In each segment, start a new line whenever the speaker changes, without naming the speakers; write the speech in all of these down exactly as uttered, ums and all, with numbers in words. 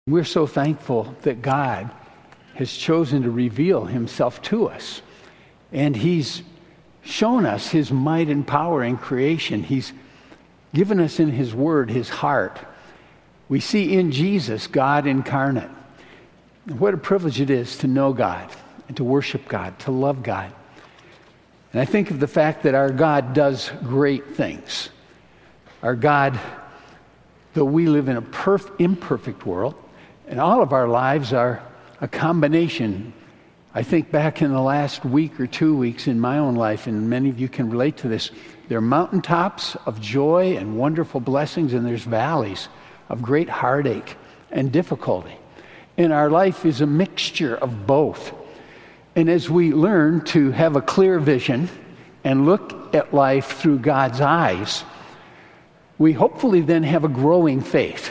We're so thankful that God has chosen to reveal himself to us. And he's shown us his might and power in creation. He's given us in his word his heart. We see in Jesus God incarnate. And what a privilege it is to know God and to worship God, to love God. And I think of the fact that our God does great things. Our God, though we live in a perf- imperfect world, and all of our lives are a combination. I think back in the last week or two weeks in my own life, and many of you can relate to this, there are mountaintops of joy and wonderful blessings, and there's valleys of great heartache and difficulty. And our life is a mixture of both. And as we learn to have a clear vision and look at life through God's eyes, we hopefully then have a growing faith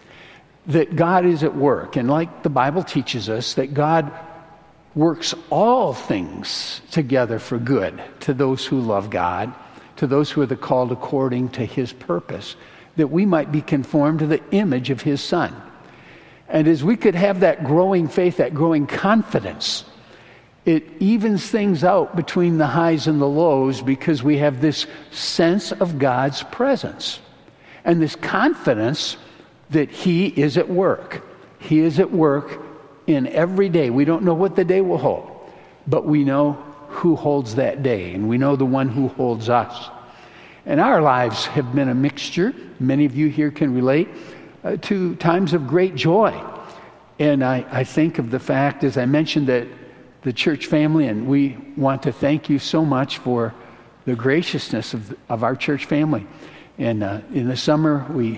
that God is at work. And like the Bible teaches us, that God works all things together for good to those who love God, to those who are the called according to his purpose, that we might be conformed to the image of his Son. And as we could have that growing faith, that growing confidence, it evens things out between the highs and the lows because we have this sense of God's presence and this confidence that he is at work. He is at work in every day. We don't know what the day will hold, but we know who holds that day, and we know the one who holds us. And our lives have been a mixture. Many of you here can relate uh, to times of great joy. And I, I think of the fact, as I mentioned, that the church family, and we want to thank you so much for the graciousness of, of our church family. And uh, in the summer, we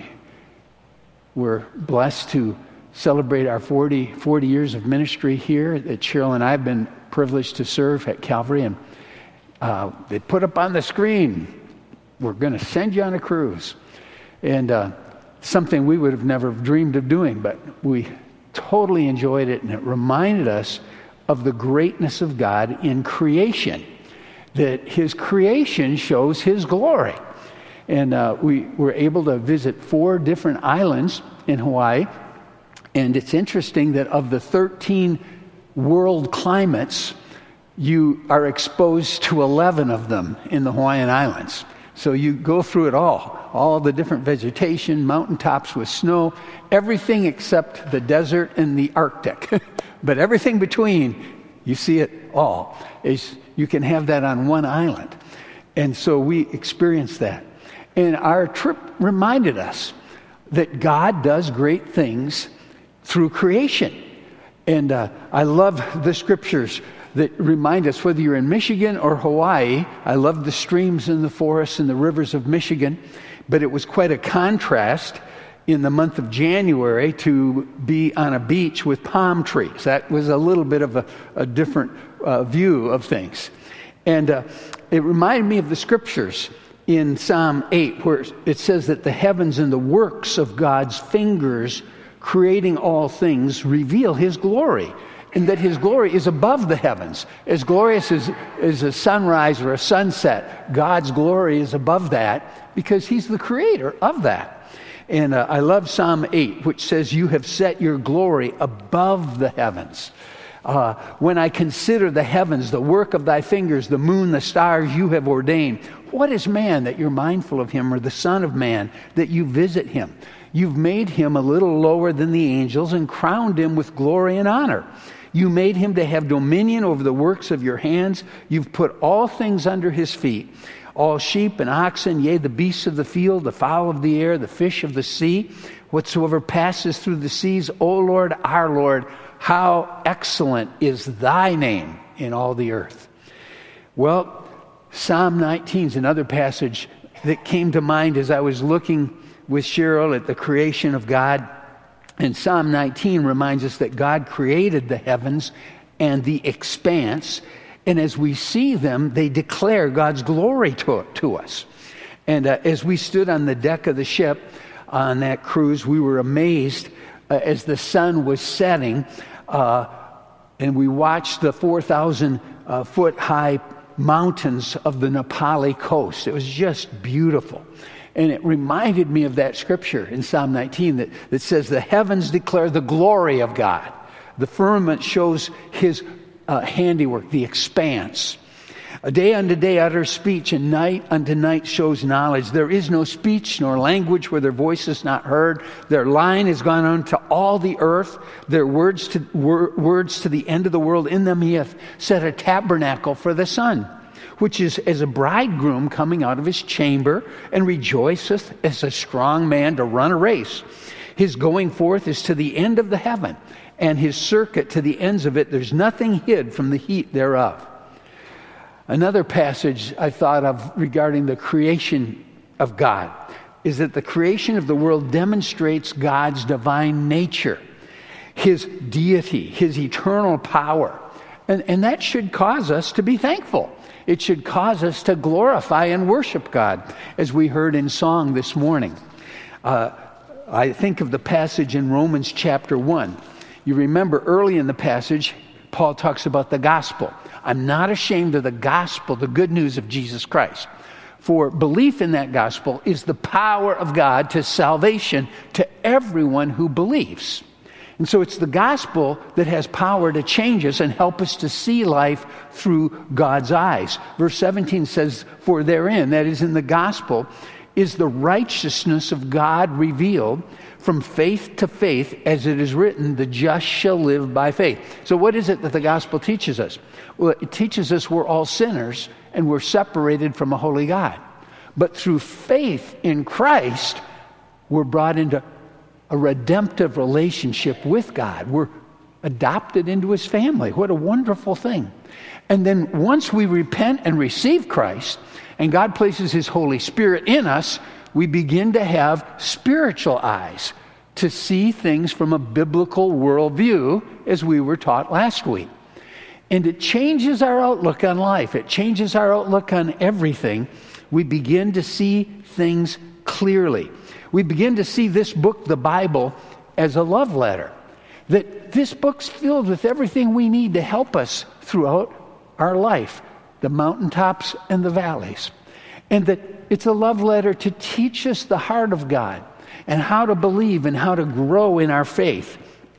were blessed to celebrate our forty, forty years of ministry here that Cheryl and I have been privileged to serve at Calvary. And uh, they put up on the screen, we're going to send you on a cruise. And uh, something we would have never dreamed of doing, but we totally enjoyed it, and it reminded us of the greatness of God in creation, that his creation shows his glory. And uh, we were able to visit four different islands in Hawaii. And it's interesting that of the thirteen world climates, you are exposed to eleven of them in the Hawaiian Islands. So you go through it all, all the different vegetation, mountaintops with snow, everything except the desert and the Arctic. But everything between, you see it all. Is you can have that on one island. And so we experienced that. And our trip reminded us that God does great things through creation. And uh, I love the scriptures that remind us, whether you're in Michigan or Hawaii, I love the streams and the forests and the rivers of Michigan, but it was quite a contrast in the month of January to be on a beach with palm trees. That was a little bit of a, a different uh, view of things. And uh, it reminded me of the scriptures in Psalm eight, where it says that the heavens and the works of God's fingers creating all things reveal his glory, and that his glory is above the heavens. As glorious as, as a sunrise or a sunset, God's glory is above that because he's the creator of that. And uh, I love Psalm eight, which says, you have set your glory above the heavens. Uh, when I consider the heavens, the work of thy fingers, the moon, the stars you have ordained, what is man that you're mindful of him, or the son of man that you visit him? You've made him a little lower than the angels and crowned him with glory and honor. You made him to have dominion over the works of your hands. You've put all things under his feet, all sheep and oxen, yea, the beasts of the field, the fowl of the air, the fish of the sea, whatsoever passes through the seas. O Lord, our Lord, how excellent is thy name in all the earth. Well, Psalm nineteen is another passage that came to mind as I was looking with Cheryl at the creation of God. And Psalm nineteen reminds us that God created the heavens and the expanse. And as we see them, they declare God's glory to, to us. And uh, as we stood on the deck of the ship on that cruise, we were amazed uh, as the sun was setting. Uh, and we watched the four thousand uh, foot high mountains of the Nepali coast. It was just beautiful. And it reminded me of that scripture in Psalm nineteen that, that says, the heavens declare the glory of God. The firmament shows his uh, handiwork, the expanse. A day unto day utters speech, and night unto night shows knowledge. There is no speech nor language where their voice is not heard. Their line has gone on to all the earth. Their words to, wor- words to the end of the world. In them he hath set a tabernacle for the sun, which is as a bridegroom coming out of his chamber, and rejoiceth as a strong man to run a race. His going forth is to the end of the heaven, and his circuit to the ends of it. There's nothing hid from the heat thereof. Another passage I thought of regarding the creation of God is that the creation of the world demonstrates God's divine nature, his deity, his eternal power. And, and that should cause us to be thankful. It should cause us to glorify and worship God, as we heard in song this morning. Uh, I think of the passage in Romans chapter one. You remember early in the passage, Paul talks about the gospel. I'm not ashamed of the gospel, the good news of Jesus Christ. For belief in that gospel is the power of God to salvation to everyone who believes. And so it's the gospel that has power to change us and help us to see life through God's eyes. Verse seventeen says, for therein, that is in the gospel, is the righteousness of God revealed from faith to faith, as it is written, the just shall live by faith. So what is it that the gospel teaches us? Well, it teaches us we're all sinners and we're separated from a holy God. But through faith in Christ, we're brought into a redemptive relationship with God. We're adopted into his family. What a wonderful thing. And then once we repent and receive Christ, and God places his Holy Spirit in us, we begin to have spiritual eyes to see things from a biblical worldview, as we were taught last week. And it changes our outlook on life. It changes our outlook on everything. We begin to see things clearly. We begin to see this book, the Bible, as a love letter. That this book's filled with everything we need to help us throughout our life, the mountaintops and the valleys. And that it's a love letter to teach us the heart of God and how to believe and how to grow in our faith.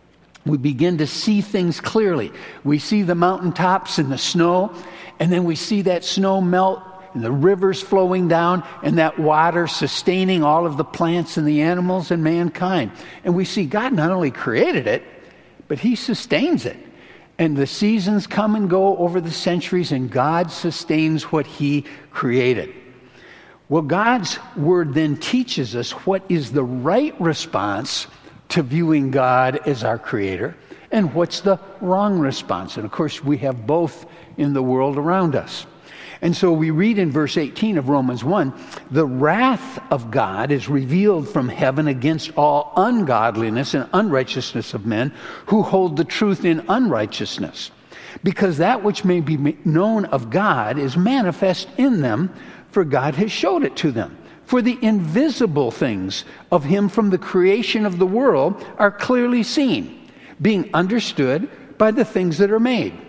We begin to see things clearly. We see the mountaintops and the snow, and then we see that snow melt and the rivers flowing down and that water sustaining all of the plants and the animals and mankind. And we see God not only created it, but he sustains it. And the seasons come and go over the centuries, and God sustains what he created. Well, God's word then teaches us what is the right response to viewing God as our creator, and what's the wrong response. And of course, we have both in the world around us. And so we read in verse eighteen of Romans one, the wrath of God is revealed from heaven against all ungodliness and unrighteousness of men who hold the truth in unrighteousness. Because that which may be known of God is manifest in them, for God has showed it to them. For the invisible things of him from the creation of the world are clearly seen, being understood by the things that are made.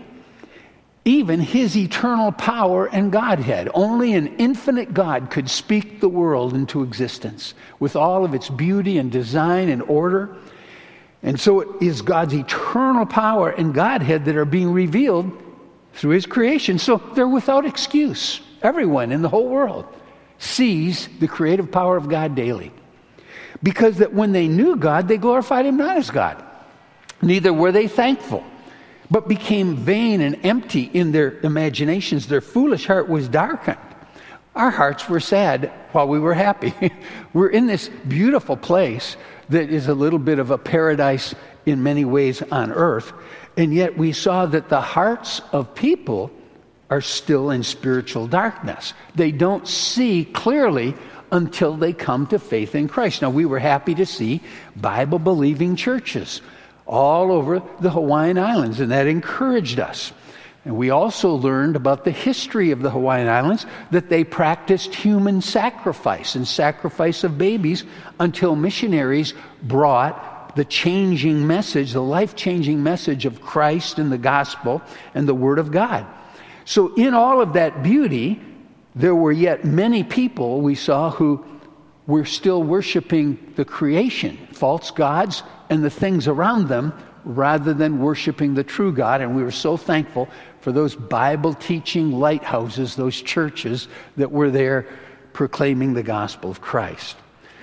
Even his eternal power and Godhead. Only an infinite God could speak the world into existence with all of its beauty and design and order. And so it is God's eternal power and Godhead that are being revealed through his creation. So they're without excuse. Everyone in the whole world sees the creative power of God daily. Because that when they knew God, they glorified him not as God. Neither were they thankful, but became vain and empty in their imaginations. Their foolish heart was darkened. Our hearts were sad while we were happy. We're in this beautiful place that is a little bit of a paradise in many ways on earth. And yet we saw that the hearts of people are still in spiritual darkness. They don't see clearly until they come to faith in Christ. Now, we were happy to see Bible-believing churches all over the Hawaiian Islands, and that encouraged us. And we also learned about the history of the Hawaiian Islands, that they practiced human sacrifice and sacrifice of babies until missionaries brought the changing message, the life-changing message of Christ and the gospel and the Word of God. So in all of that beauty, there were yet many people we saw who we're still worshiping the creation, false gods and the things around them, rather than worshiping the true God. And we were so thankful for those Bible-teaching lighthouses, those churches that were there proclaiming the gospel of Christ.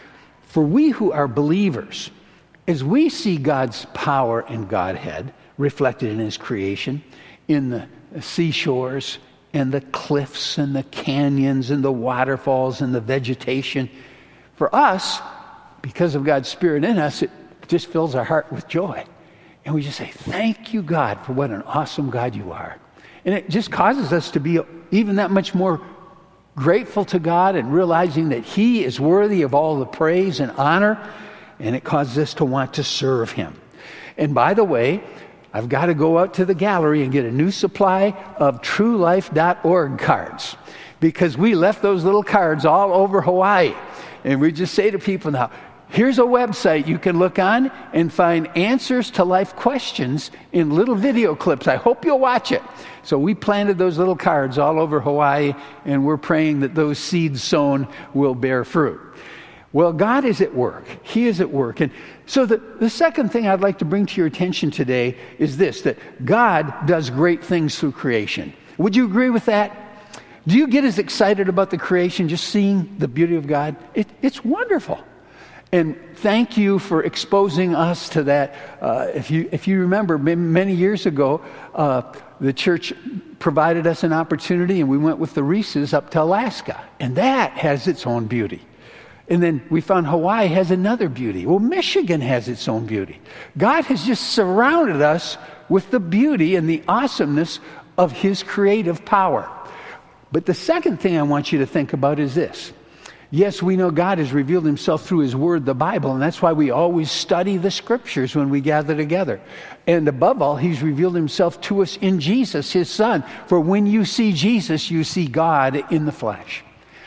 For we who are believers, as we see God's power and Godhead reflected in his creation, in the seashores and the cliffs and the canyons and the waterfalls and the vegetation, for us, because of God's Spirit in us, it just fills our heart with joy. And we just say, thank you, God, for what an awesome God you are. And it just causes us to be even that much more grateful to God and realizing that he is worthy of all the praise and honor, and it causes us to want to serve him. And by the way, I've got to go out to the gallery and get a new supply of true life dot org cards, because we left those little cards all over Hawaii. And we just say to people now, here's a website you can look on and find answers to life questions in little video clips. I hope you'll watch it. So we planted those little cards all over Hawaii, and we're praying that those seeds sown will bear fruit. Well, God is at work. He is at work. And so the, the second thing I'd like to bring to your attention today is this, that God does great things through creation. Would you agree with that? Do you get as excited about the creation, just seeing the beauty of God? It, it's wonderful. And thank you for exposing us to that. Uh, if you if you remember, many years ago, uh, the church provided us an opportunity, and we went with the Reeses up to Alaska. And that has its own beauty. And then we found Hawaii has another beauty. Well, Michigan has its own beauty. God has just surrounded us with the beauty and the awesomeness of his creative power. But the second thing I want you to think about is this. Yes, we know God has revealed himself through his word, the Bible, and that's why we always study the scriptures when we gather together. And above all, he's revealed himself to us in Jesus, his son. For when you see Jesus, you see God in the flesh.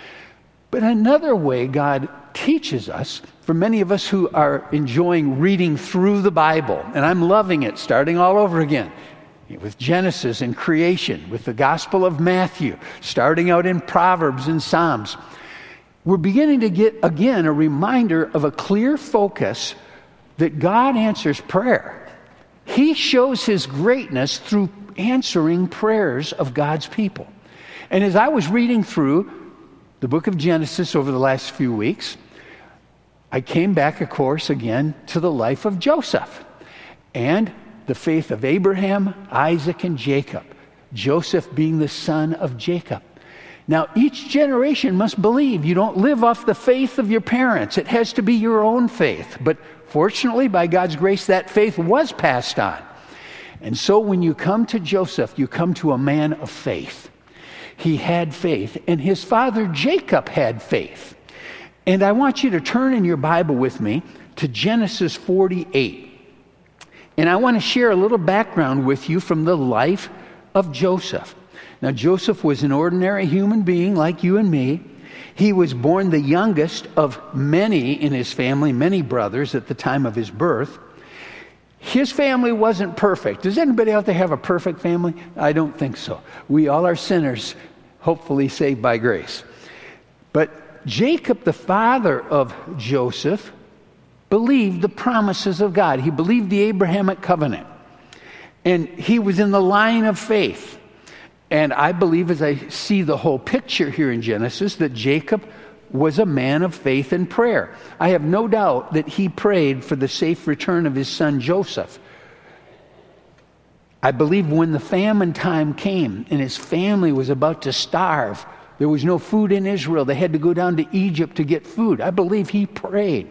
But another way God teaches us, for many of us who are enjoying reading through the Bible, and I'm loving it, starting all over again, with Genesis and creation, with the Gospel of Matthew, starting out in Proverbs and Psalms, we're beginning to get, again, a reminder of a clear focus that God answers prayer. He shows his greatness through answering prayers of God's people. And as I was reading through the book of Genesis over the last few weeks, I came back, of course, again to the life of Joseph and the faith of Abraham, Isaac, and Jacob. Joseph being the son of Jacob. Now, each generation must believe. You don't live off the faith of your parents. It has to be your own faith. But fortunately, by God's grace, that faith was passed on. And so when you come to Joseph, you come to a man of faith. He had faith, and his father Jacob had faith. And I want you to turn in your Bible with me to Genesis forty-eight. And I want to share a little background with you from the life of Joseph. Now, Joseph was an ordinary human being like you and me. He was born the youngest of many in his family, many brothers at the time of his birth. His family wasn't perfect. Does anybody out there have a perfect family? I don't think so. We all are sinners, hopefully saved by grace. But Jacob, the father of Joseph, believed the promises of God. He believed the Abrahamic covenant. And he was in the line of faith. And I believe, as I see the whole picture here in Genesis, that Jacob was a man of faith and prayer. I have no doubt that he prayed for the safe return of his son Joseph. I believe when the famine time came and his family was about to starve, there was no food in Israel. They had to go down to Egypt to get food. I believe he prayed.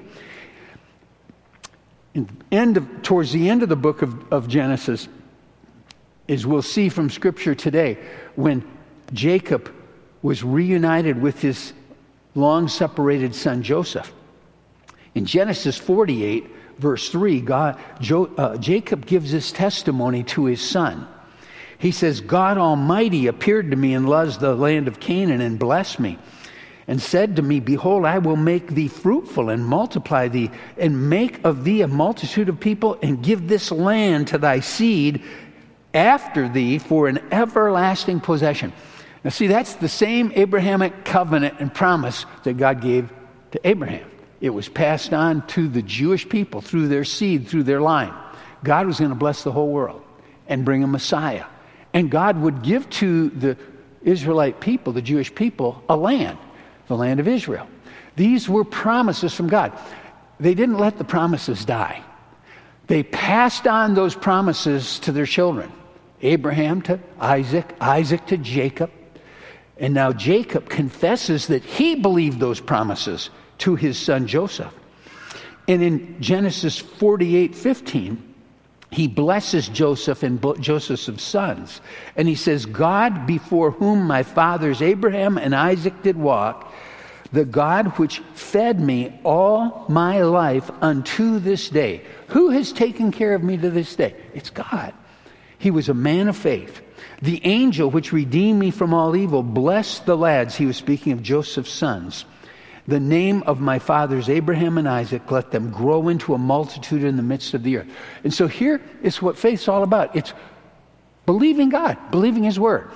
In end of, towards the end of the book of, of Genesis, as we'll see from Scripture today, when Jacob was reunited with his long-separated son Joseph. In Genesis forty-eight, verse three, God, jo, uh, Jacob gives this testimony to his son. He says, God Almighty appeared to me in Luz, the land of Canaan, and blessed me, and said to me, behold, I will make thee fruitful and multiply thee, and make of thee a multitude of people, and give this land to thy seed after thee for an everlasting possession. Now see, that's the same Abrahamic covenant and promise that God gave to Abraham. It was passed on to the Jewish people through their seed, through their line. God was going to bless the whole world and bring a Messiah. And God would give to the Israelite people, the Jewish people, a land, the land of Israel. These were promises from God. They didn't let the promises die. They passed on those promises to their children. Abraham to Isaac, Isaac to Jacob. And now Jacob confesses that he believed those promises to his son Joseph. And in Genesis forty-eight fifteen, he blesses Joseph and Joseph's sons. And he says, God before whom my fathers Abraham and Isaac did walk, the God which fed me all my life unto this day. Who has taken care of me to this day? It's God. He was a man of faith. The angel which redeemed me from all evil blessed the lads. He was speaking of Joseph's sons. The name of my fathers Abraham and Isaac, let them grow into a multitude in the midst of the earth. And so here is what faith's all about. It's believing God, believing His Word,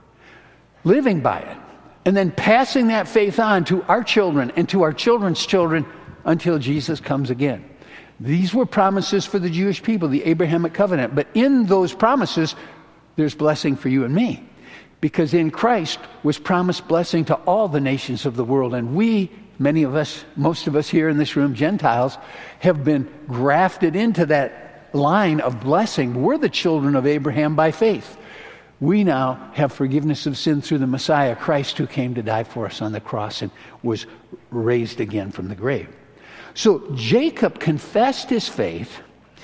living by it, and then passing that faith on to our children and to our children's children until Jesus comes again. These were promises for the Jewish people, the Abrahamic covenant. But in those promises, there's blessing for you and me. Because in Christ was promised blessing to all the nations of the world. And we, many of us, most of us here in this room, Gentiles, have been grafted into that line of blessing. We're the children of Abraham by faith. We now have forgiveness of sin through the Messiah, Christ, who came to die for us on the cross and was raised again from the grave. So Jacob confessed his faith,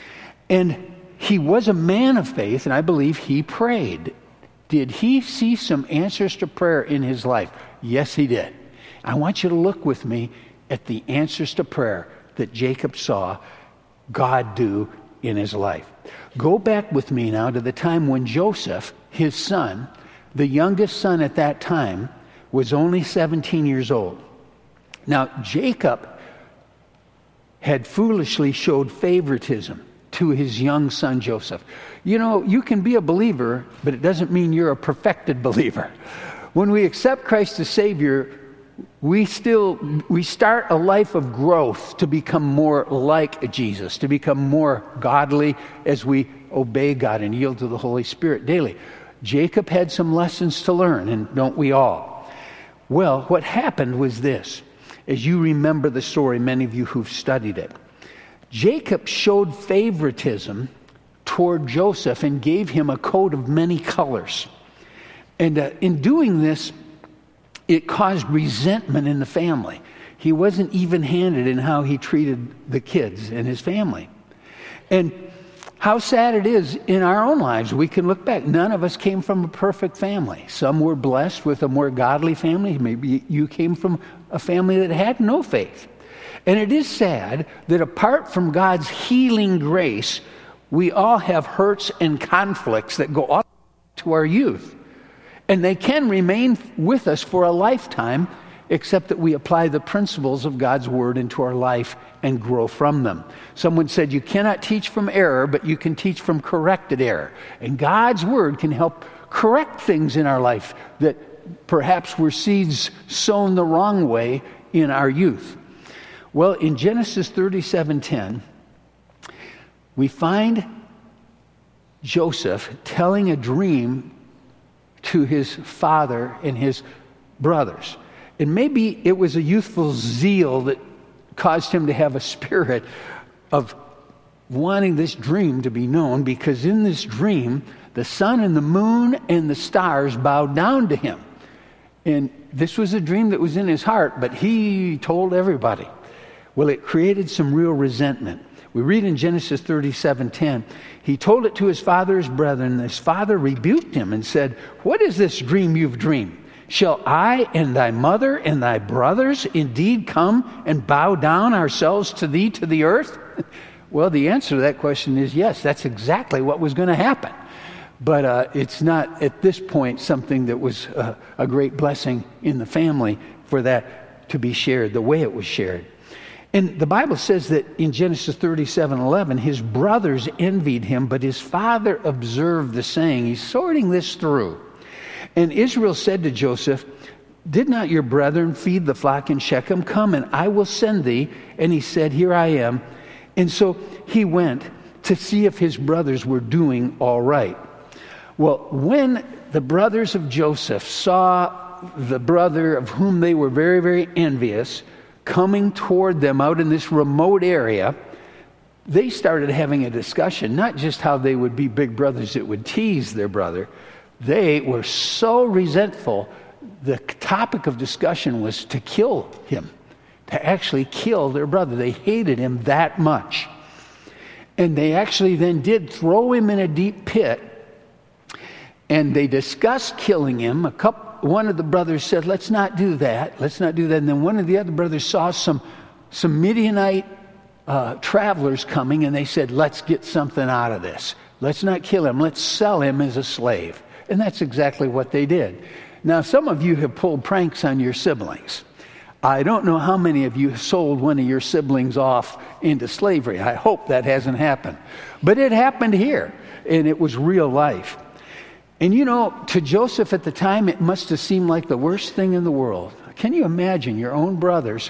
and he was a man of faith, and I believe he prayed. Did he see some answers to prayer in his life? Yes, he did. I want you to look with me at the answers to prayer that Jacob saw God do in his life. Go back with me now to the time when Joseph, his son, the youngest son at that time, was only seventeen years old. Now, Jacob had foolishly showed favoritism to his young son Joseph. You know, you can be a believer, but it doesn't mean you're a perfected believer. When we accept Christ as Savior, we still, we start a life of growth to become more like Jesus, to become more godly as we obey God and yield to the Holy Spirit daily. Jacob had some lessons to learn, and don't we all? Well, what happened was this. As you remember the story, many of you who've studied it, Jacob showed favoritism toward Joseph and gave him a coat of many colors. And uh, in doing this, it caused resentment in the family. He wasn't even-handed in how he treated the kids and his family. And how sad it is in our own lives. We can look back. None of us came from a perfect family. Some were blessed with a more godly family. Maybe you came from a family that had no faith. And it is sad that apart from God's healing grace, we all have hurts and conflicts that go all to our youth. And they can remain with us for a lifetime, except that we apply the principles of God's Word into our life and grow from them. Someone said you cannot teach from error, but you can teach from corrected error. And God's Word can help correct things in our life that perhaps were seeds sown the wrong way in our youth. Well, in Genesis thirty-seven ten, we find Joseph telling a dream to his father and his brothers. And maybe it was a youthful zeal that caused him to have a spirit of wanting this dream to be known, because in this dream, the sun and the moon and the stars bowed down to him. And this was a dream that was in his heart, but he told everybody. Well, it created some real resentment. We read in Genesis thirty-seven ten, he told it to his father's brethren, and his father rebuked him and said, "What is this dream you've dreamed? Shall I and thy mother and thy brothers indeed come and bow down ourselves to thee to the earth?" Well, the answer to that question is yes. That's exactly what was going to happen. But uh, it's not, at this point, something that was uh, a great blessing in the family for that to be shared the way it was shared. And the Bible says that in Genesis thirty-seven eleven, his brothers envied him, but his father observed the saying. He's sorting this through. And Israel said to Joseph, did not your brethren feed the flock in Shechem? Come, and I will send thee. And he said, here I am. And so he went to see if his brothers were doing all right. Well, when the brothers of Joseph saw the brother of whom they were very, very envious coming toward them out in this remote area, they started having a discussion, not just how they would be big brothers that would tease their brother. They were so resentful. The topic of discussion was to kill him, to actually kill their brother. They hated him that much. And they actually then did throw him in a deep pit, and they discussed killing him. A couple, one of the brothers said, let's not do that. Let's not do that. And then one of the other brothers saw some, some Midianite uh, travelers coming, and they said, let's get something out of this. Let's not kill him. Let's sell him as a slave. And that's exactly what they did. Now, some of you have pulled pranks on your siblings. I don't know how many of you sold one of your siblings off into slavery. I hope that hasn't happened. But it happened here, and it was real life. And you know, to Joseph at the time, it must have seemed like the worst thing in the world. Can you imagine your own brothers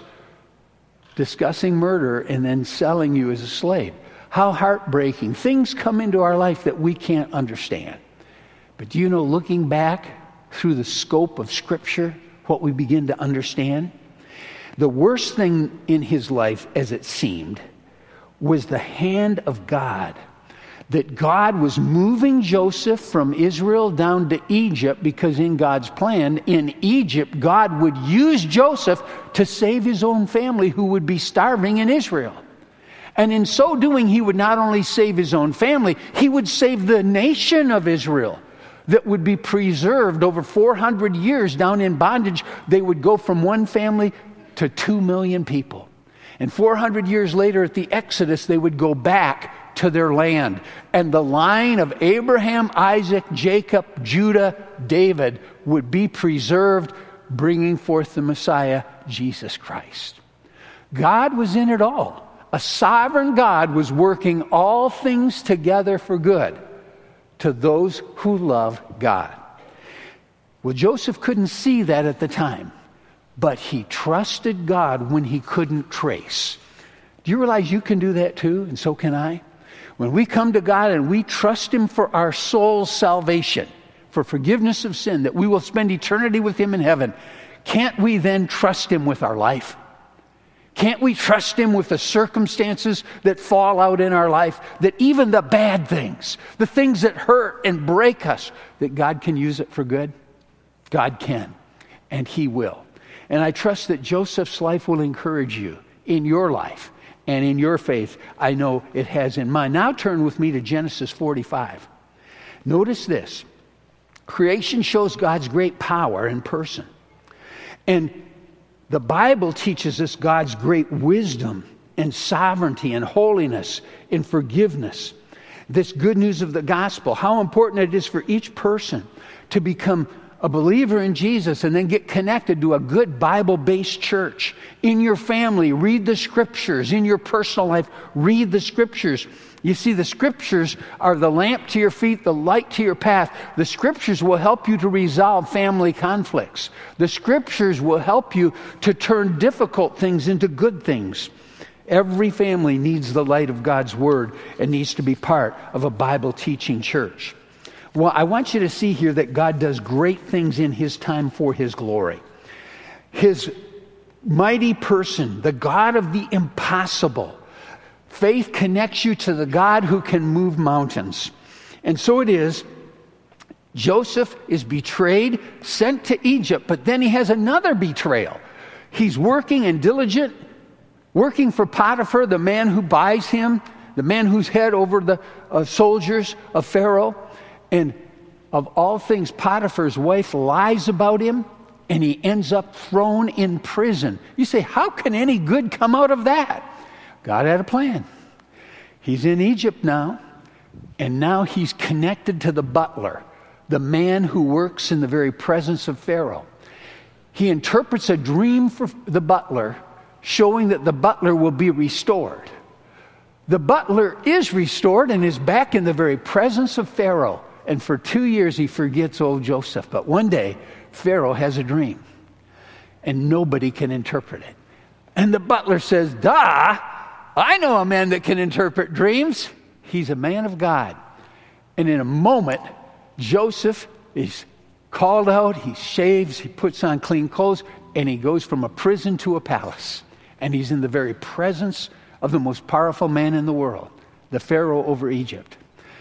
discussing murder and then selling you as a slave? How heartbreaking. Things come into our life that we can't understand. But do you know, looking back through the scope of Scripture, what we begin to understand? The worst thing in his life, as it seemed, was the hand of God. That God was moving Joseph from Israel down to Egypt, because in God's plan, in Egypt, God would use Joseph to save his own family who would be starving in Israel. And in so doing, he would not only save his own family, he would save the nation of Israel that would be preserved over four hundred years down in bondage. They would go from one family to two million people. And four hundred years later at the Exodus, they would go back to their land. And the line of Abraham, Isaac, Jacob, Judah, David would be preserved, bringing forth the Messiah, Jesus Christ. God was in it all. A sovereign God was working all things together for good to those who love God. Well, Joseph couldn't see that at the time, but he trusted God when he couldn't trace. Do you realize you can do that too, and so can I? When we come to God and we trust Him for our soul's salvation, for forgiveness of sin, that we will spend eternity with Him in heaven, can't we then trust Him with our life? Can't we trust Him with the circumstances that fall out in our life, that even the bad things, the things that hurt and break us, that God can use it for good? God can, and He will. And I trust that Joseph's life will encourage you in your life and in your faith. I know it has in mine. Now turn with me to Genesis forty-five. Notice this. Creation shows God's great power in person. And the Bible teaches us God's great wisdom and sovereignty and holiness and forgiveness. This good news of the gospel, how important it is for each person to become a believer in Jesus and then get connected to a good Bible-based church. In your family, read the Scriptures. In your personal life, read the Scriptures. You see, the Scriptures are the lamp to your feet, the light to your path. The Scriptures will help you to resolve family conflicts. The Scriptures will help you to turn difficult things into good things. Every family needs the light of God's Word and needs to be part of a Bible-teaching church. Well, I want you to see here that God does great things in His time for His glory. His mighty person, the God of the impossible. Faith connects you to the God who can move mountains. And so it is, Joseph is betrayed, sent to Egypt, but then he has another betrayal. He's working and diligent, working for Potiphar, the man who buys him, the man who's head over the uh, soldiers of Pharaoh. And of all things, Potiphar's wife lies about him, and he ends up thrown in prison. You say, how can any good come out of that? God had a plan. He's in Egypt now, and now he's connected to the butler, the man who works in the very presence of Pharaoh. He interprets a dream for the butler, showing that the butler will be restored. The butler is restored and is back in the very presence of Pharaoh. And for two years he forgets old Joseph. But one day, Pharaoh has a dream. and nobody can interpret it. And the butler says, duh, I know a man that can interpret dreams. He's a man of God. And in a moment, Joseph is called out, he shaves, he puts on clean clothes, and he goes from a prison to a palace. And he's in the very presence of the most powerful man in the world, the Pharaoh over Egypt.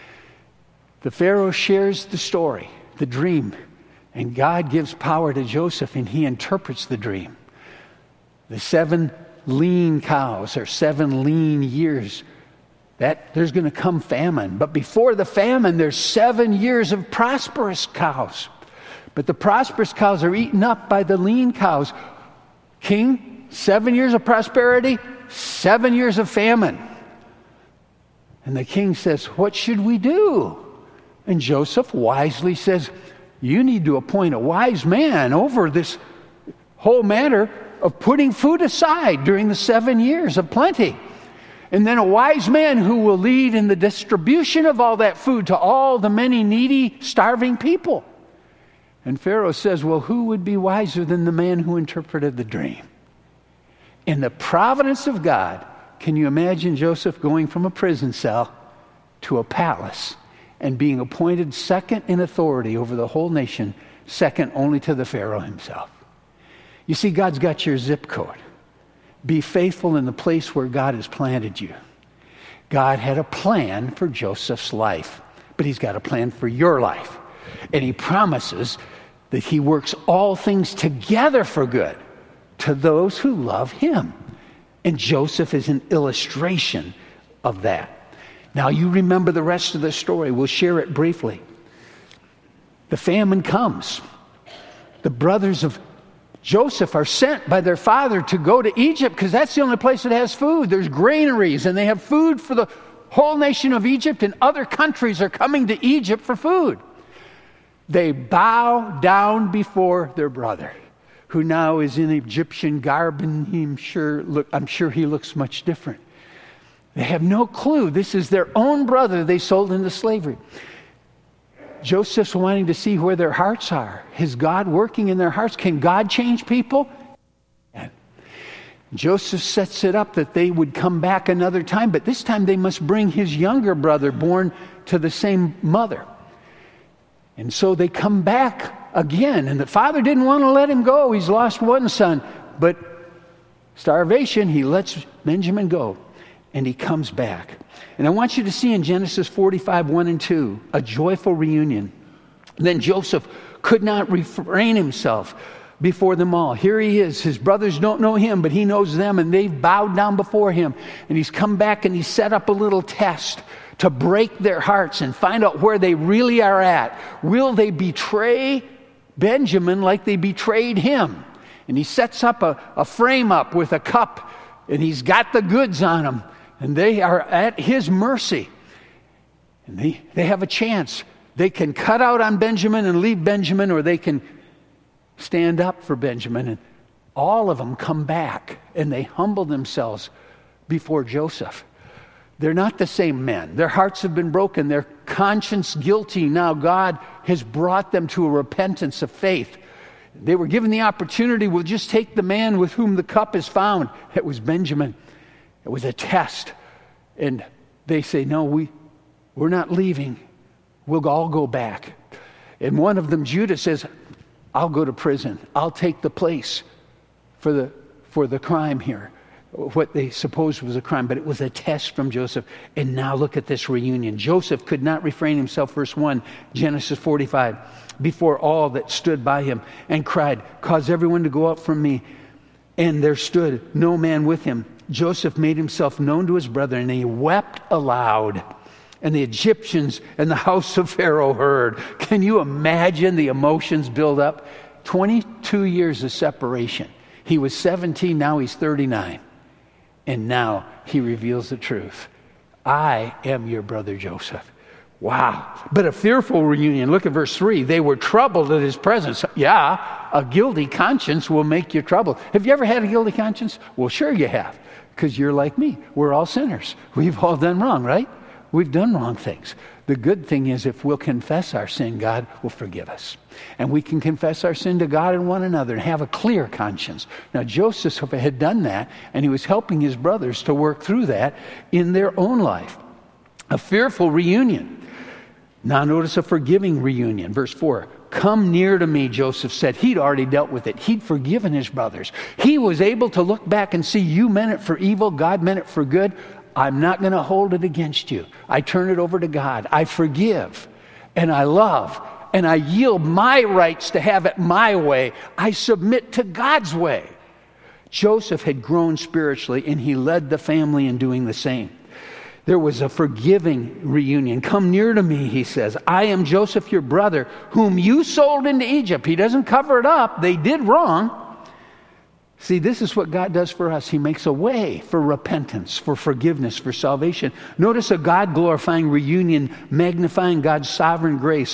The Pharaoh shares the story, the dream, and God gives power to Joseph, and he interprets the dream. The seven lean cows, or seven lean years, that there's going to come famine. But before the famine, there's seven years of prosperous cows. But the prosperous cows are eaten up by the lean cows. King, seven years of prosperity, seven years of famine. And the king says, what should we do? And Joseph wisely says, you need to appoint a wise man over this whole matter of putting food aside during the seven years of plenty. And then a wise man who will lead in the distribution of all that food to all the many needy, starving people. And Pharaoh says, well, who would be wiser than the man who interpreted the dream? In the providence of God, can you imagine Joseph going from a prison cell to a palace and being appointed second in authority over the whole nation, second only to the Pharaoh himself? You see, God's got your zip code. Be faithful in the place where God has planted you. God had a plan for Joseph's life, but he's got a plan for your life. And he promises that he works all things together for good to those who love him. And Joseph is an illustration of that. Now you remember the rest of the story. We'll share it briefly. The famine comes. The brothers of Joseph are sent by their father to go to Egypt because that's the only place that has food. There's granaries and they have food for the whole nation of Egypt, and other countries are coming to Egypt for food. They bow down before their brother, who now is in Egyptian garb, and I'm sure, look, I'm sure he looks much different. They have no clue. This is their own brother they sold into slavery. Joseph's wanting to see where their hearts are. Is God working in their hearts? Can God change people? And Joseph sets it up that they would come back another time, but this time they must bring his younger brother born to the same mother. And so they come back again, and the father didn't want to let him go. He's lost one son, but starvation, he lets Benjamin go, and he comes back. And I want you to see in Genesis forty-five, one and two, a joyful reunion. Then Joseph could not refrain himself before them all. Here he is. His brothers don't know him, but he knows them, and they've bowed down before him. And he's come back and he set up a little test to break their hearts and find out where they really are at. Will they betray Benjamin like they betrayed him? And he sets up a, a frame up with a cup, and he's got the goods on him, and they are at his mercy. And they, they have a chance. They can cut out on Benjamin and leave Benjamin, or they can stand up for Benjamin. And all of them come back, and they humble themselves before Joseph. They're not the same men. Their hearts have been broken. Their conscience guilty. Now God has brought them to a repentance of faith. They were given the opportunity, we'll just take the man with whom the cup is found. It was Benjamin. It was a test. And they say, no, we, we're not leaving. We'll all go back. And one of them, Judah, says, I'll go to prison. I'll take the place for the, for the crime here. What they supposed was a crime, but it was a test from Joseph. And now look at this reunion. Joseph could not refrain himself, verse one, Genesis forty-five, before all that stood by him, and cried, cause everyone to go up from me. And there stood no man with him. Joseph made himself known to his brethren, and he wept aloud. And the Egyptians and the house of Pharaoh heard. Can you imagine the emotions build up? twenty-two years of separation. He was seventeen, now he's thirty-nine. And now he reveals the truth. I am your brother Joseph. Wow. But a fearful reunion. Look at verse three. They were troubled at his presence. Yeah, a guilty conscience will make you troubled. Have you ever had a guilty conscience? Well, sure you have. Because you're like me. We're all sinners. We've all done wrong, right? We've done wrong things. The good thing is if we'll confess our sin, God will forgive us. And we can confess our sin to God and one another and have a clear conscience. Now, Joseph had done that, and he was helping his brothers to work through that in their own life. A fearful reunion. Now notice a forgiving reunion. Verse four. Come near to me, Joseph said. He'd already dealt with it. He'd forgiven his brothers. He was able to look back and see, you meant it for evil, God meant it for good. I'm not going to hold it against you. I turn it over to God. I forgive and I love and I yield my rights to have it my way. I submit to God's way. Joseph had grown spiritually, and he led the family in doing the same. There was a forgiving reunion. Come near to me, he says. I am Joseph, your brother, whom you sold into Egypt. He doesn't cover it up. They did wrong. See, this is what God does for us. He makes a way for repentance, for forgiveness, for salvation. Notice a God-glorifying reunion, magnifying God's sovereign grace.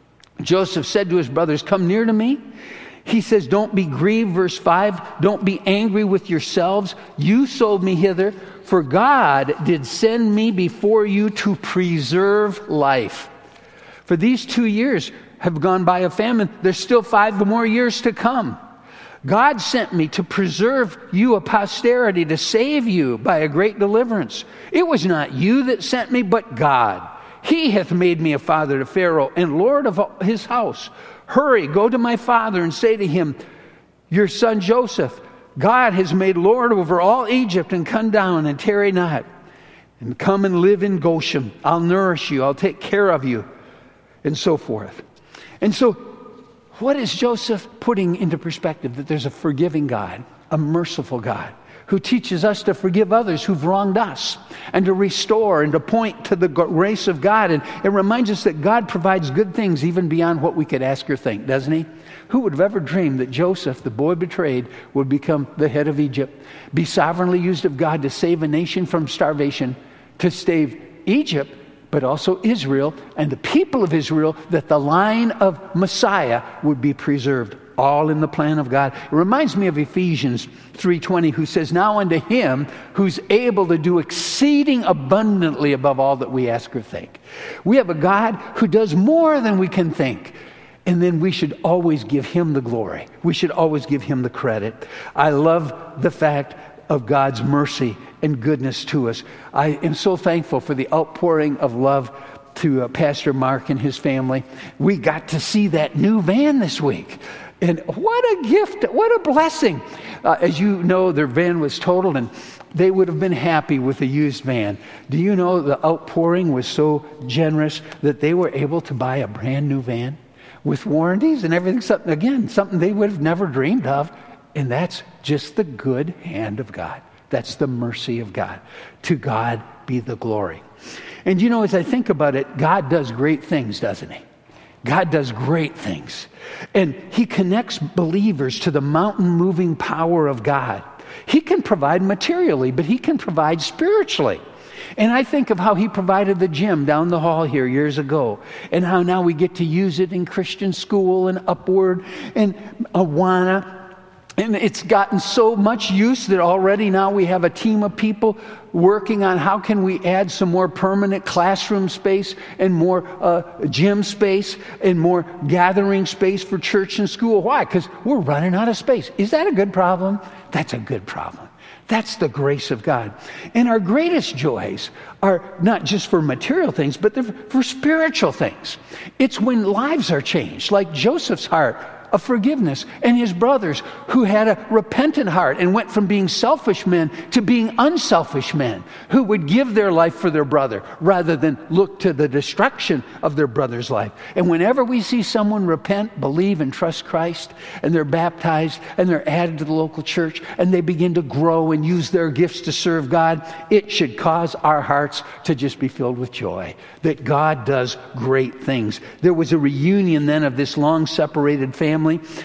Joseph said to his brothers, come near to me. He says, don't be grieved, verse five. Don't be angry with yourselves. You sold me hither, for God did send me before you to preserve life. For these two years have gone by of famine. There's still five more years to come. God sent me to preserve you a posterity, to save you by a great deliverance. It was not you that sent me, but God. He hath made me a father to Pharaoh and Lord of his house. Hurry, go to my father and say to him, your son Joseph, God has made Lord over all Egypt, and come down and tarry not, and come and live in Goshen. I'll nourish you. I'll take care of you, and so forth. And so, what is Joseph putting into perspective? That there's a forgiving God, a merciful God, who teaches us to forgive others who've wronged us, and to restore and to point to the grace of God. And it reminds us that God provides good things even beyond what we could ask or think, doesn't he? Who would have ever dreamed that Joseph, the boy betrayed, would become the head of Egypt, be sovereignly used of God to save a nation from starvation, to save Egypt, but also Israel and the people of Israel, that the line of Messiah would be preserved, all in the plan of God. It reminds me of Ephesians three twenty, who says, now unto him who's able to do exceeding abundantly above all that we ask or think. We have a God who does more than we can think. And then we should always give him the glory. We should always give him the credit. I love the fact of God's mercy and goodness to us. I am so thankful for the outpouring of love to uh, Pastor Mark and his family. We got to see that new van this week. And what a gift, what a blessing. Uh, as you know, their van was totaled, and they would have been happy with a used van. Do you know the outpouring was so generous that they were able to buy a brand new van with warranties and everything? Something, again, something they would have never dreamed of. And that's just the good hand of God. That's the mercy of God. To God be the glory. And you know, as I think about it, God does great things, doesn't he? God does great things. And he connects believers to the mountain-moving power of God. He can provide materially, but he can provide spiritually. And I think of how he provided the gym down the hall here years ago, and how now we get to use it in Christian school and Upward and Awana. And it's gotten so much use that already now we have a team of people working on how can we add some more permanent classroom space and more uh, gym space and more gathering space for church and school. Why? Because we're running out of space. Is that a good problem? That's a good problem. That's the grace of God. And our greatest joys are not just for material things, but they're for spiritual things. It's when lives are changed, like Joseph's heart of forgiveness, and his brothers who had a repentant heart and went from being selfish men to being unselfish men who would give their life for their brother rather than look to the destruction of their brother's life. And whenever we see someone repent, believe, and trust Christ, and they're baptized and they're added to the local church and they begin to grow and use their gifts to serve God, it should cause our hearts to just be filled with joy that God does great things. There was a reunion then of this long separated family.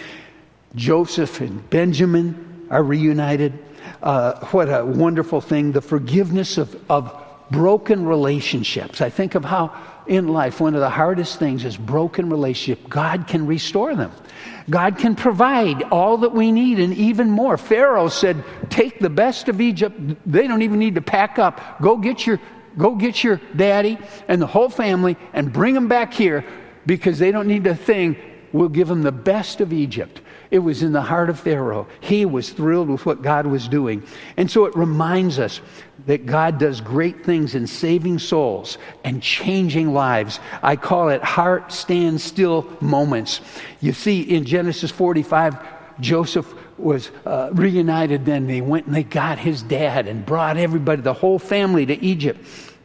Joseph and Benjamin are reunited. Uh, what a wonderful thing. The forgiveness of, of broken relationships. I think of how in life one of the hardest things is broken relationship. God can restore them. God can provide all that we need and even more. Pharaoh said, take the best of Egypt. They don't even need to pack up. Go get your go get your daddy and the whole family and bring them back here, because they don't need a thing. We'll give them the best of Egypt. It was in the heart of Pharaoh. He was thrilled with what God was doing. And so it reminds us that God does great things in saving souls and changing lives. I call it heart stand still moments. You see, in Genesis forty-five, Joseph was uh, reunited. Then they went and they got his dad and brought everybody, the whole family, to Egypt.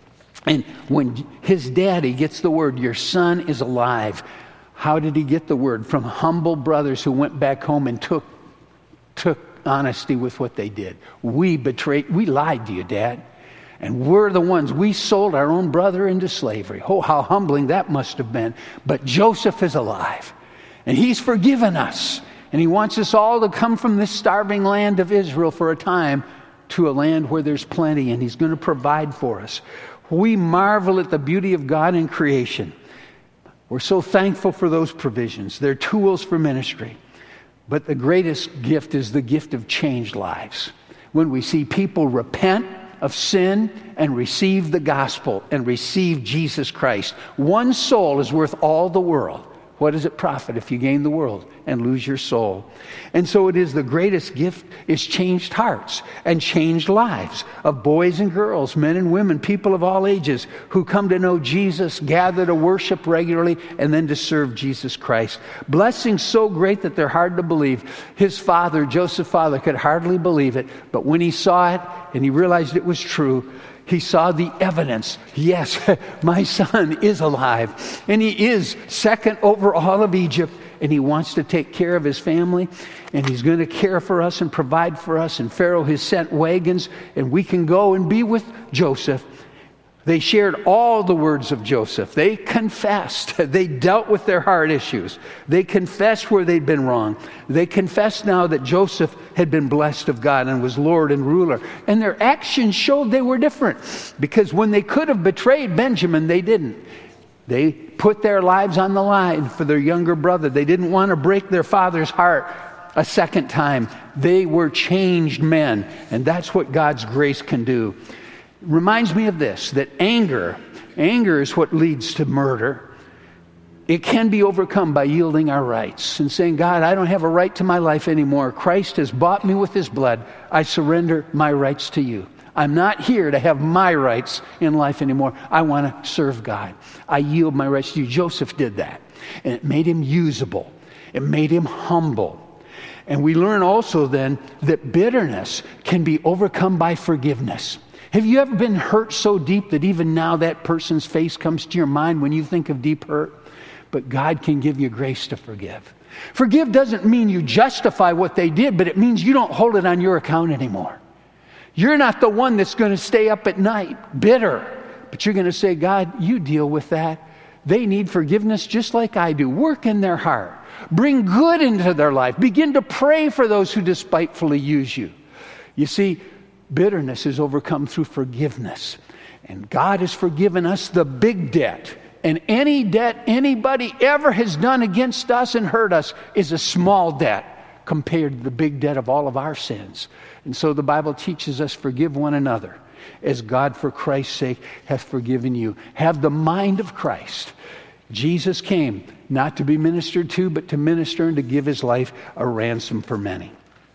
And when his daddy gets the word, your son is alive. How did he get the word? From humble brothers who went back home and took took honesty with what they did. We betrayed, we lied to you, Dad. And we're the ones, we sold our own brother into slavery. Oh, how humbling that must have been. But Joseph is alive. And he's forgiven us. And he wants us all to come from this starving land of Israel for a time to a land where there's plenty. And he's going to provide for us. We marvel at the beauty of God in creation. We're so thankful for those provisions. They're tools for ministry. But the greatest gift is the gift of changed lives. When we see people repent of sin and receive the gospel and receive Jesus Christ. One soul is worth all the world. What does it profit if you gain the world and lose your soul? And so it is the greatest gift is changed hearts and changed lives of boys and girls, men and women, people of all ages who come to know Jesus, gather to worship regularly, and then to serve Jesus Christ. Blessings so great that they're hard to believe. His father, Joseph's father, could hardly believe it. But when he saw it and he realized it was true, he saw the evidence. Yes, my son is alive. And he is second over all of Egypt. And he wants to take care of his family. And he's going to care for us and provide for us. And Pharaoh has sent wagons. And we can go and be with Joseph. They shared all the words of Joseph. They confessed. They dealt with their heart issues. They confessed where they'd been wrong. They confessed now that Joseph had been blessed of God and was Lord and ruler. And their actions showed they were different. Because when they could have betrayed Benjamin, they didn't. They put their lives on the line for their younger brother. They didn't want to break their father's heart a second time. They were changed men. And that's what God's grace can do. Reminds me of this, that anger, anger is what leads to murder. It can be overcome by yielding our rights and saying, God, I don't have a right to my life anymore. Christ has bought me with his blood. I surrender my rights to you. I'm not here to have my rights in life anymore. I want to serve God. I yield my rights to you. Joseph did that. And it made him usable. It made him humble. And we learn also then that bitterness can be overcome by forgiveness. Have you ever been hurt so deep that even now that person's face comes to your mind when you think of deep hurt? But God can give you grace to forgive. Forgive doesn't mean you justify what they did, but it means you don't hold it on your account anymore. You're not the one that's going to stay up at night bitter, but you're going to say, God, you deal with that. They need forgiveness just like I do. Work in their heart. Bring good into their life. Begin to pray for those who despitefully use you. You see, bitterness is overcome through forgiveness. And God has forgiven us the big debt. And any debt anybody ever has done against us and hurt us is a small debt compared to the big debt of all of our sins. And so the Bible teaches us, forgive one another as God for Christ's sake hath forgiven you. Have the mind of Christ. Jesus came not to be ministered to, but to minister and to give his life a ransom for many.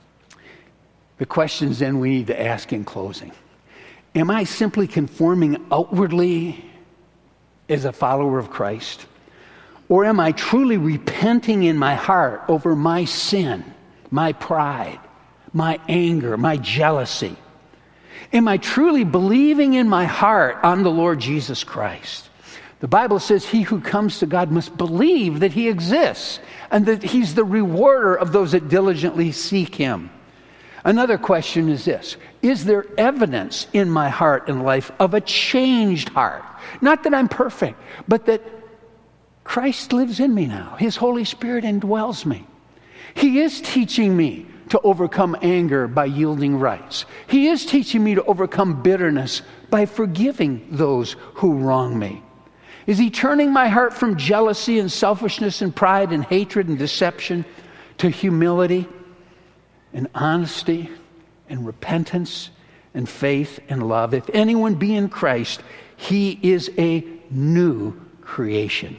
The questions then we need to ask in closing. Am I simply conforming outwardly as a follower of Christ? Or am I truly repenting in my heart over my sin, my pride, my anger, my jealousy? Am I truly believing in my heart on the Lord Jesus Christ? The Bible says he who comes to God must believe that he exists and that he's the rewarder of those that diligently seek him. Another question is this: is there evidence in my heart and life of a changed heart? Not that I'm perfect, but that Christ lives in me now. His Holy Spirit indwells me. He is teaching me to overcome anger by yielding rights. He is teaching me to overcome bitterness by forgiving those who wrong me. Is he turning my heart from jealousy and selfishness and pride and hatred and deception to humility and honesty and repentance and faith and love. If anyone be in Christ, he is a new creation.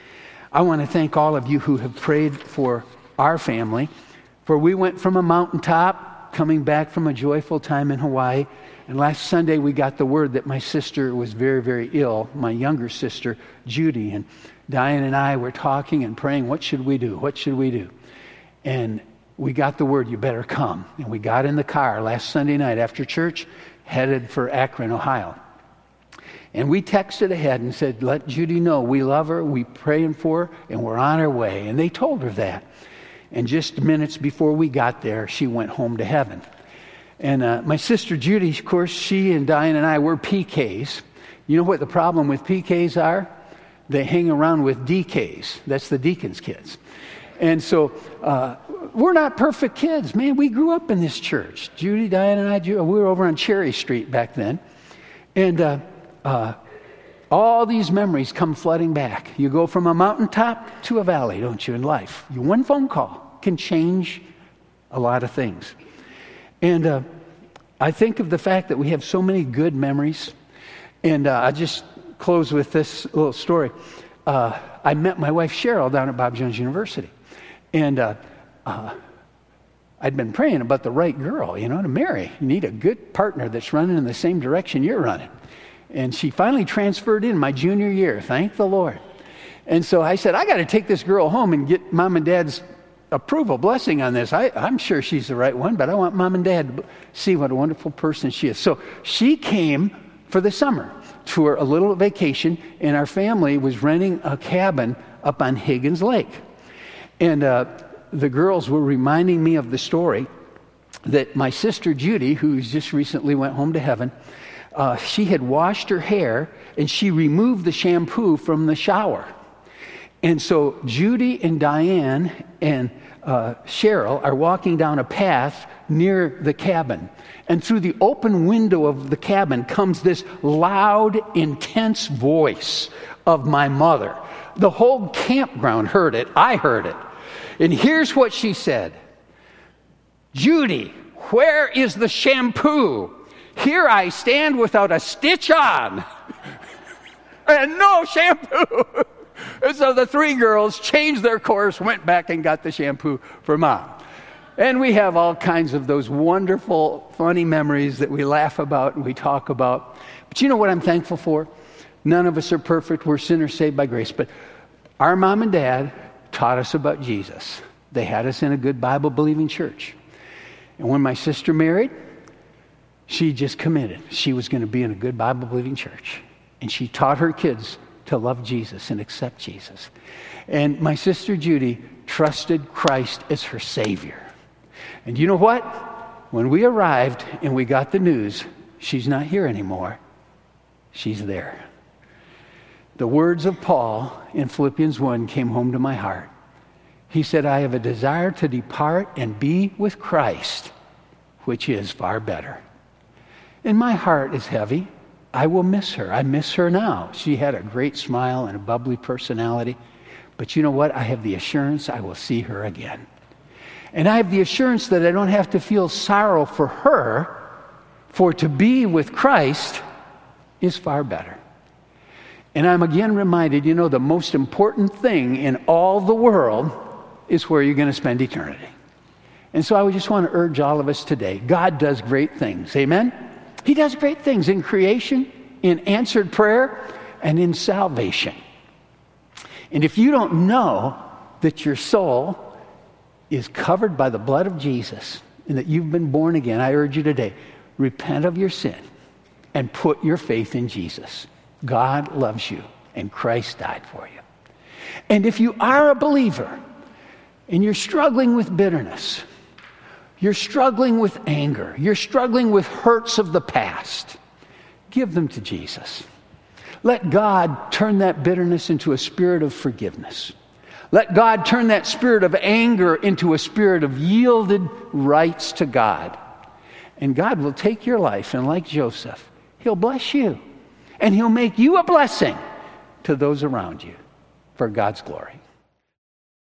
I want to thank all of you who have prayed for our family, for we went from a mountaintop coming back from a joyful time in Hawaii, and last Sunday we got the word that my sister was very, very ill, my younger sister, Judy, and Diane and I were talking and praying, what should we do? What should we do? And we got the word, you better come. And we got in the car last Sunday night after church, headed for Akron, Ohio. And we texted ahead and said, let Judy know we love her, we praying for her, and we're on our way. And they told her that. And just minutes before we got there, she went home to heaven. And uh, my sister Judy, of course, she and Diane and I were P Ks. You know what the problem with P Ks are? They hang around with D Ks. That's the deacon's kids. And so uh, we're not perfect kids. Man, we grew up in this church. Judy, Diane, and I, we were over on Cherry Street back then. And uh, uh, all these memories come flooding back. You go from a mountaintop to a valley, don't you, in life? You, one phone call can change a lot of things. And uh, I think of the fact that we have so many good memories. And uh, I just close with this little story. Uh, I met my wife Cheryl down at Bob Jones University. And uh, uh, I'd been praying about the right girl, you know, to marry. You need a good partner that's running in the same direction you're running. And she finally transferred in my junior year, thank the Lord. And so I said, I got to take this girl home and get mom and dad's approval, blessing on this. I, I'm sure she's the right one, but I want mom and dad to see what a wonderful person she is. So she came for the summer to a little vacation, and our family was renting a cabin up on Higgins Lake. And uh, the girls were reminding me of the story that my sister Judy, who's just recently went home to heaven, uh, she had washed her hair and she removed the shampoo from the shower. And so Judy and Diane and uh, Cheryl are walking down a path near the cabin. And through the open window of the cabin comes this loud, intense voice of my mother. The whole campground heard it. I heard it. And here's what she said. Judy, where is the shampoo? Here I stand without a stitch on. And no shampoo. And so the three girls changed their course, went back and got the shampoo for mom. And we have all kinds of those wonderful, funny memories that we laugh about and we talk about. But you know what I'm thankful for? None of us are perfect. We're sinners saved by grace. But our mom and dad taught us about Jesus. They had us in a good Bible-believing church. And when my sister married, she just committed. She was going to be in a good Bible-believing church. And she taught her kids to love Jesus and accept Jesus. And my sister Judy trusted Christ as her Savior. And you know what? When we arrived and we got the news, she's not here anymore. She's there. The words of Paul in Philippians one came home to my heart. He said, I have a desire to depart and be with Christ, which is far better. And my heart is heavy. I will miss her. I miss her now. She had a great smile and a bubbly personality. But you know what? I have the assurance I will see her again. And I have the assurance that I don't have to feel sorrow for her, for to be with Christ is far better. And I'm again reminded, you know, the most important thing in all the world is where you're going to spend eternity. And so I would just want to urge all of us today, God does great things. Amen? He does great things in creation, in answered prayer, and in salvation. And if you don't know that your soul is covered by the blood of Jesus and that you've been born again, I urge you today, repent of your sin and put your faith in Jesus. God loves you and Christ died for you. And if you are a believer and you're struggling with bitterness, you're struggling with anger, you're struggling with hurts of the past, give them to Jesus. Let God turn that bitterness into a spirit of forgiveness. Let God turn that spirit of anger into a spirit of yielded rights to God. And God will take your life, and like Joseph, He'll bless you. And He'll make you a blessing to those around you for God's glory.